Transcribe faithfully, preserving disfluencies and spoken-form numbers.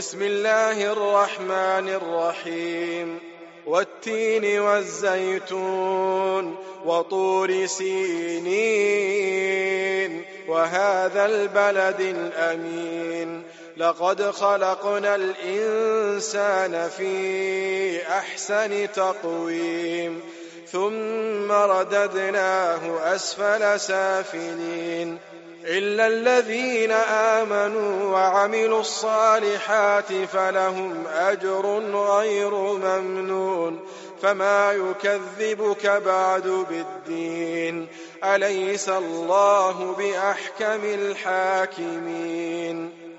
بسم الله الرحمن الرحيم والتين والزيتون وطور سينين وهذا البلد الأمين لقد خلقنا الإنسان في أحسن تقويم ثم رددناه أسفل سافلين إلا الذين آمنوا وعملوا الصالحات فلهم أجر غير ممنون فما يكذبك بعد بالدين أليس الله بأحكم الحاكمين